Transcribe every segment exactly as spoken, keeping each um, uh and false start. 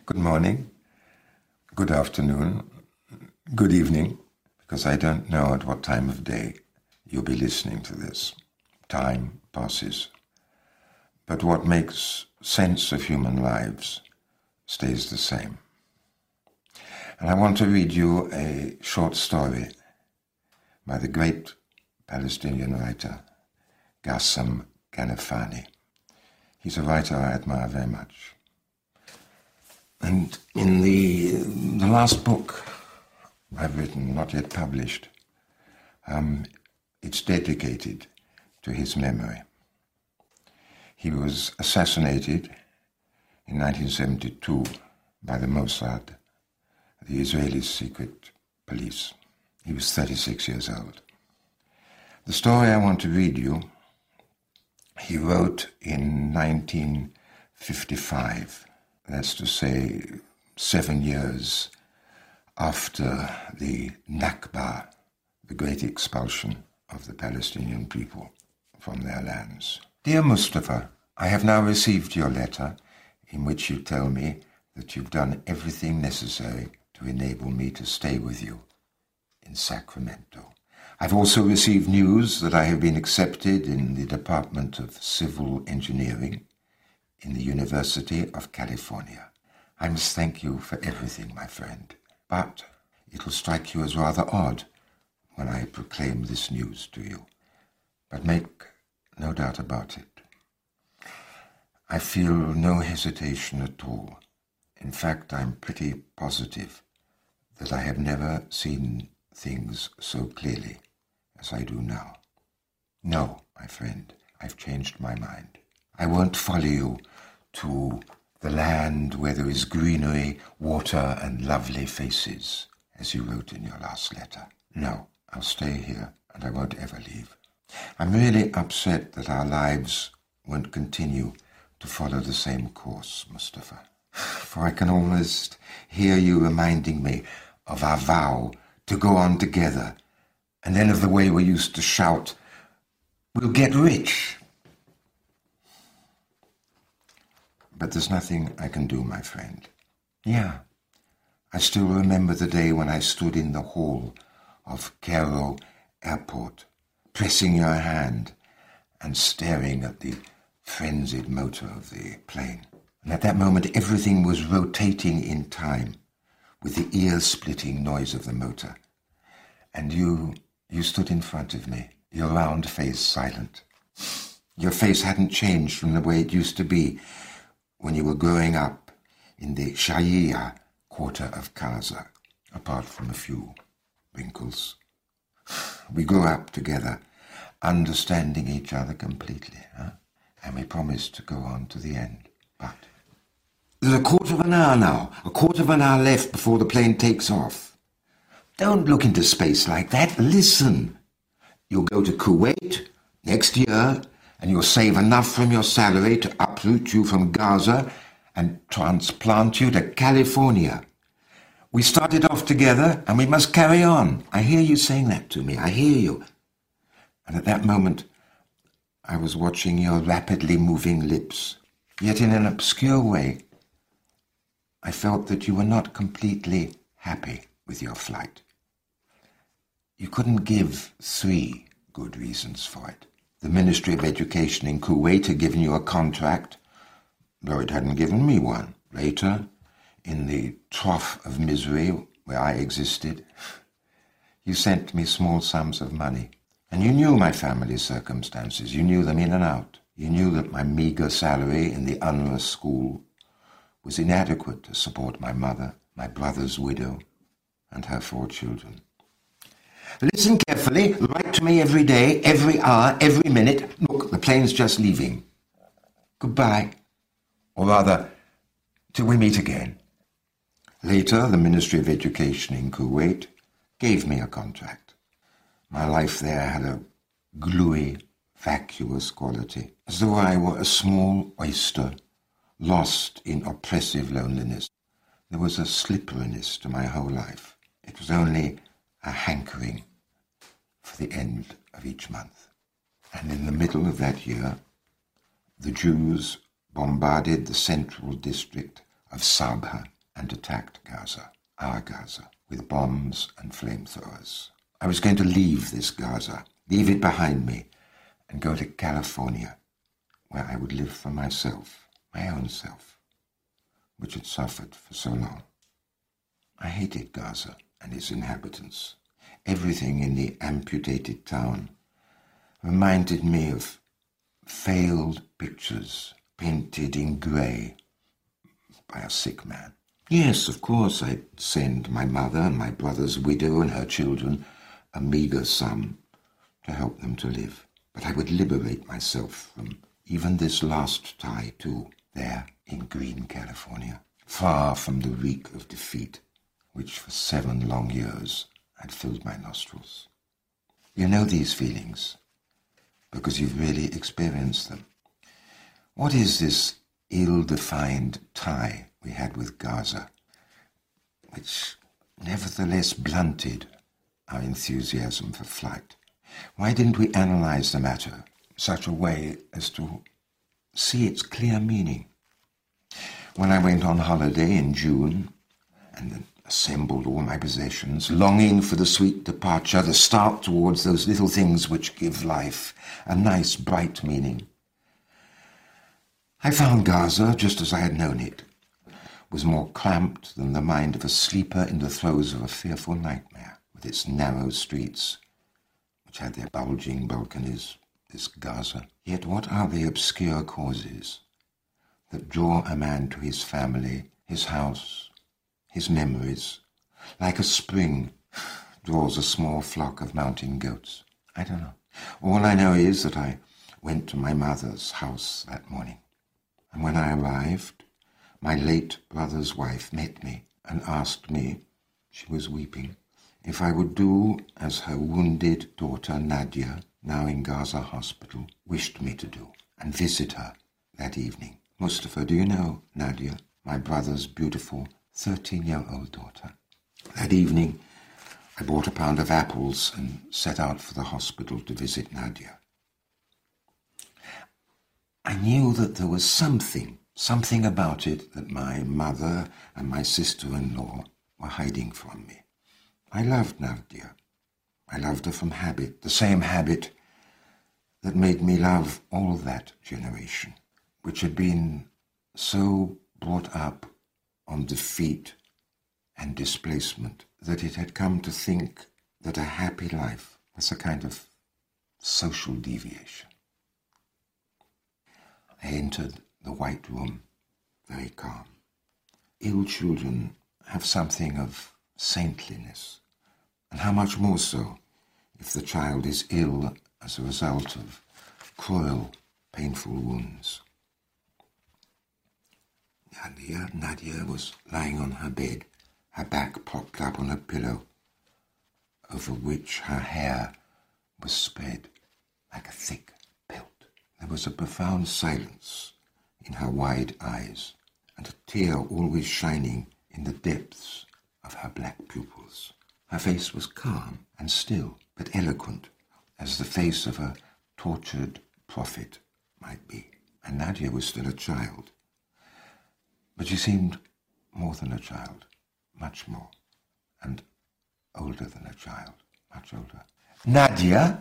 Good morning, good afternoon, good evening, because I don't know at what time of day you'll be listening to this. Time passes. But what makes sense of human lives stays the same. And I want to read you a short story by the great Palestinian writer, Ghassan Kanafani. He's a writer I admire very much. And in the, the last book I've written, not yet published, um, it's dedicated to his memory. He was assassinated in nineteen seventy-two by the Mossad, the Israeli secret police. He was thirty-six years old. The story I want to read you, he wrote in nineteen fifty-five. That's to say, seven years after the Nakba, the great expulsion of the Palestinian people from their lands. Dear Mustafa, I have now received your letter in which you tell me that you've done everything necessary to enable me to stay with you in Sacramento. I've also received news that I have been accepted in the Department of Civil Engineering in the University of California. I must thank you for everything, my friend, but it will strike you as rather odd when I proclaim this news to you. But make no doubt about it. I feel no hesitation at all. In fact, I'm pretty positive that I have never seen things so clearly as I do now. No, my friend, I've changed my mind. I won't follow you to the land where there is greenery, water, and lovely faces, as you wrote in your last letter. No, I'll stay here, and I won't ever leave. I'm really upset that our lives won't continue to follow the same course, Mustafa. For I can almost hear you reminding me of our vow to go on together, and then of the way we used to shout, "We'll get rich." But there's nothing I can do, my friend. Yeah, I still remember the day when I stood in the hall of Cairo Airport, pressing your hand and staring at the frenzied motor of the plane. And at that moment, everything was rotating in time with the ear-splitting noise of the motor. And you, you stood in front of me, your round face silent. Your face hadn't changed from the way it used to be when you were growing up in the Shaiya quarter of Gaza, apart from a few wrinkles. We grew up together, understanding each other completely, huh? And we promised to go on to the end. But there's a quarter of an hour now, a quarter of an hour left before the plane takes off. Don't look into space like that. Listen. You'll go to Kuwait next year, and you'll save enough from your salary to uproot you from Gaza and transplant you to California. We started off together, and we must carry on. I hear you saying that to me. I hear you. And at that moment, I was watching your rapidly moving lips. Yet in an obscure way, I felt that you were not completely happy with your flight. You couldn't give three good reasons for it. The Ministry of Education in Kuwait had given you a contract, though it hadn't given me one. Later, in the trough of misery where I existed, you sent me small sums of money. And you knew my family's circumstances. You knew them in and out. You knew that my meager salary in the Unrwa school was inadequate to support my mother, my brother's widow, and her four children. Listen carefully. Write to me every day, every hour, every minute. Look, the plane's just leaving. Goodbye. Or rather, till we meet again. Later, the Ministry of Education in Kuwait gave me a contract. My life there had a gluey, vacuous quality, as though I were a small oyster lost in oppressive loneliness. There was a slipperiness to my whole life. It was only a hankering for the end of each month. And in the middle of that year, the Jews bombarded the central district of Sabha and attacked Gaza, our Gaza, with bombs and flamethrowers. I was going to leave this Gaza, leave it behind me, and go to California, where I would live for myself, my own self, which had suffered for so long. I hated Gaza and its inhabitants. Everything in the amputated town reminded me of failed pictures painted in grey by a sick man. Yes, of course, I'd send my mother and my brother's widow and her children a meagre sum to help them to live. But I would liberate myself from even this last tie too, there in green California, far from the reek of defeat, which for seven long years had filled my nostrils. You know these feelings, because you've really experienced them. What is this ill-defined tie we had with Gaza, which nevertheless blunted our enthusiasm for flight? Why didn't we analyze the matter in such a way as to see its clear meaning? When I went on holiday in June and assembled all my possessions, longing for the sweet departure, the start towards those little things which give life a nice, bright meaning, I found Gaza, just as I had known it, was more clamped than the mind of a sleeper in the throes of a fearful nightmare, with its narrow streets, which had their bulging balconies, this Gaza. Yet what are the obscure causes that draw a man to his family, his house, his memories, like a spring draws a small flock of mountain goats? I don't know. All I know is that I went to my mother's house that morning. And when I arrived, my late brother's wife met me and asked me, she was weeping, if I would do as her wounded daughter Nadia, now in Gaza hospital, wished me to do, and visit her that evening. Mustafa, do you know Nadia, my brother's beautiful thirteen-year-old daughter? That evening, I bought a pound of apples and set out for the hospital to visit Nadia. I knew that there was something, something about it that my mother and my sister-in-law were hiding from me. I loved Nadia. I loved her from habit, the same habit that made me love all that generation, which had been so brought up on defeat and displacement that it had come to think that a happy life was a kind of social deviation. I entered the white room, very calm. Ill children have something of saintliness, and how much more so if the child is ill as a result of cruel, painful wounds. Nadia, Nadia was lying on her bed, her back propped up on a pillow, over which her hair was spread like a thick pelt. There was a profound silence in her wide eyes, and a tear always shining in the depths of her black pupils. Her face was calm and still, but eloquent, as the face of a tortured prophet might be. And Nadia was still a child, but she seemed more than a child, much more, and older than a child, much older. Nadia?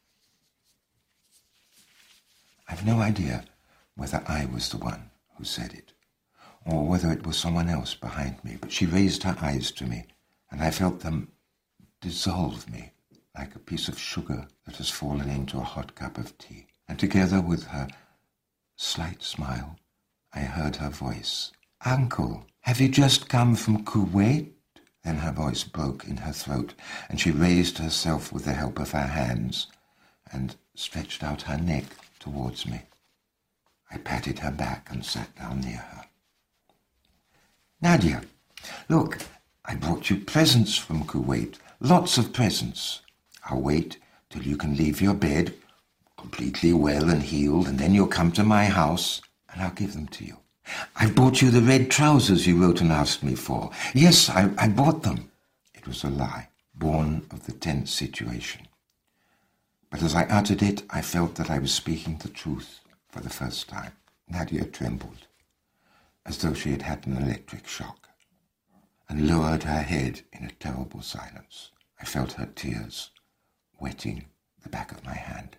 I've no idea whether I was the one who said it, or whether it was someone else behind me, but she raised her eyes to me, and I felt them dissolve me like a piece of sugar that has fallen into a hot cup of tea. And together with her slight smile, I heard her voice. Uncle, have you just come from Kuwait? Then her voice broke in her throat, and she raised herself with the help of her hands and stretched out her neck towards me. I patted her back and sat down near her. Nadia, look, I brought you presents from Kuwait, lots of presents. I'll wait till you can leave your bed, completely well and healed, and then you'll come to my house, and I'll give them to you. I bought you the red trousers you wrote and asked me for. Yes, I, I bought them. It was a lie, born of the tense situation. But as I uttered it, I felt that I was speaking the truth for the first time. Nadia trembled, as though she had had an electric shock. and lowered her head in a terrible silence. I felt her tears wetting the back of my hand.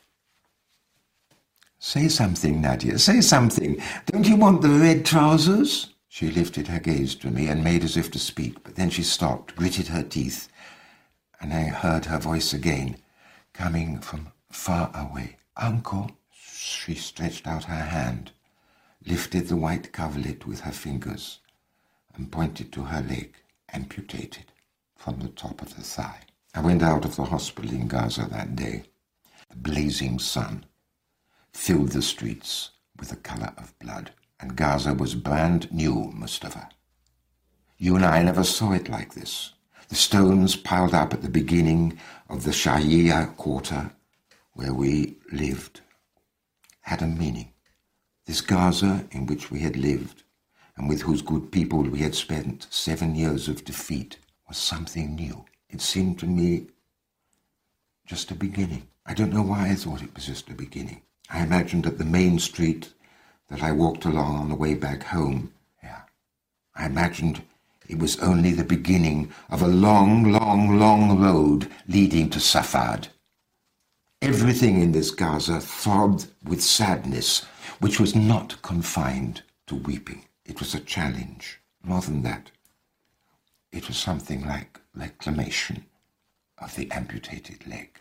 "Say something, Nadia, say something. Don't you want the red trousers?" She lifted her gaze to me and made as if to speak, but then she stopped, gritted her teeth, and I heard her voice again, coming from far away. "Uncle." She stretched out her hand, lifted the white coverlet with her fingers, and pointed to her leg, amputated from the top of the thigh. I went out of the hospital in Gaza that day. The blazing sun filled the streets with the colour of blood, and Gaza was brand new, Mustafa. You and I never saw it like this. The stones piled up at the beginning of the Shahia quarter, where we lived, had a meaning. This Gaza in which we had lived, and with whose good people we had spent seven years of defeat, was something new. It seemed to me just a beginning. I don't know why I thought it was just a beginning. I imagined that the main street that I walked along on the way back home, yeah, I imagined it was only the beginning of a long, long, long road leading to Safad. Everything in this Gaza throbbed with sadness, which was not confined to weeping. It was a challenge. More than that, it was something like reclamation of the amputated leg.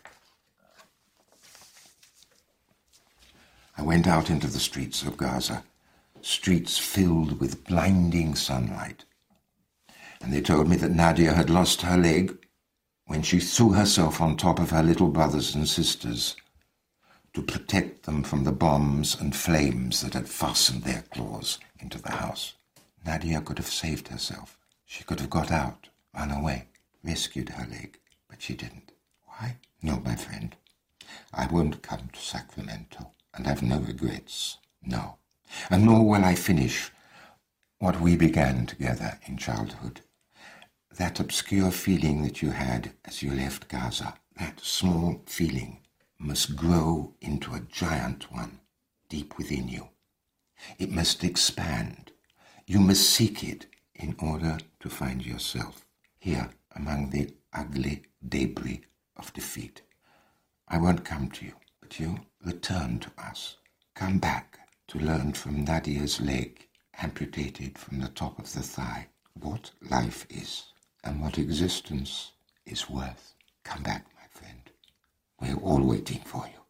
I went out into the streets of Gaza, streets filled with blinding sunlight, and they told me that Nadia had lost her leg when she threw herself on top of her little brothers and sisters to protect them from the bombs and flames that had fastened their claws into the house. Nadia could have saved herself. She could have got out, run away, rescued her leg, but she didn't. Why? No, my friend. I won't come to Sacramento, and I've no regrets. No. And nor will I finish what we began together in childhood. That obscure feeling that you had as you left Gaza, that small feeling, must grow into a giant one deep within you. It must expand. You must seek it in order to find yourself here among the ugly debris of defeat. I won't come to you, but you return to us. Come back to learn from Nadia's leg, amputated from the top of the thigh, what life is and what existence is worth. Come back, my friend. We're all waiting for you.